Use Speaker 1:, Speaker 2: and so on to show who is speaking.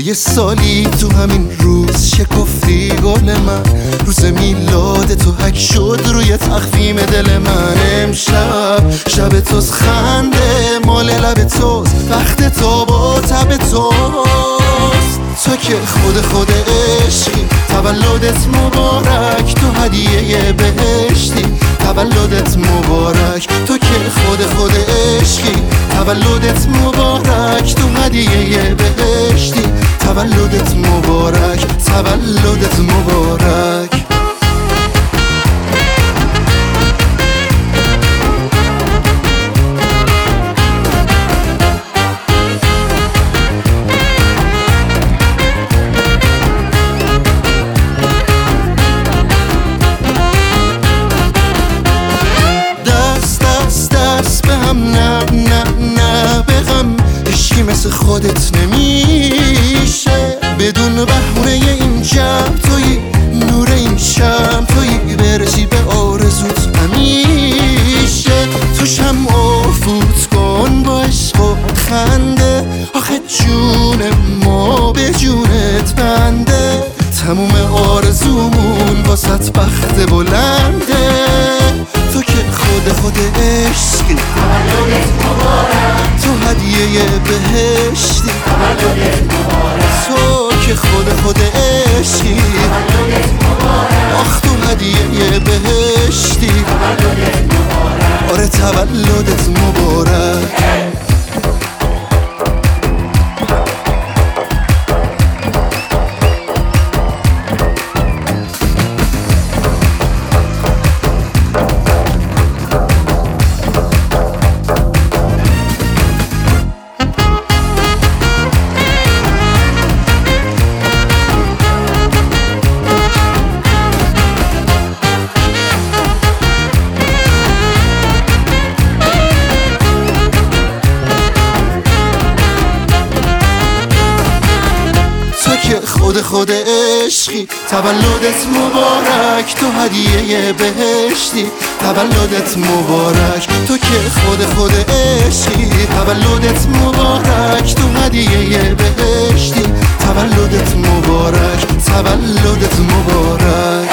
Speaker 1: یه سالی تو همین روز شکفتی گل من، روز میلاد تو حک شد روی تخفیم دل من. امشب شب توست، خنده مال لب توست، وقت تو با تب توست. تو که خود عشقی، تولدت مبارک، تو هدیه بهشتی، تولدت مبارک. تو که خود عشقی، تولدت مبارک، تو هدیه بهشتی، تولدت مبارک، تولدت مبارک. مثل خودت نمیشه، بدون بهونه این جمع تویی، نور این شم تویی، برسی به آرزوت همیشه. تو شمع و فوت کن با عشق و خنده، آخه جون ما به جونت بنده. تموم آرزومون واسط بخت بلنده. تو که خود عشقی،
Speaker 2: تولدت مبارک،
Speaker 1: تو هدیه بهشتی،
Speaker 2: تولدت مبارک.
Speaker 1: تو که خود عشقی،
Speaker 2: تولدت مبارک،
Speaker 1: آخ تو هدیه بهشتی،
Speaker 2: تولدت مبارک.
Speaker 1: آره تولدت مبارک. خود عشقی، تولدت مبارک، تو هدیه بهشتی، تولدت مبارک. تو که خود عشقی، تولدت مبارک، تو هدیه بهشتی، تولدت مبارک، تولدت مبارک.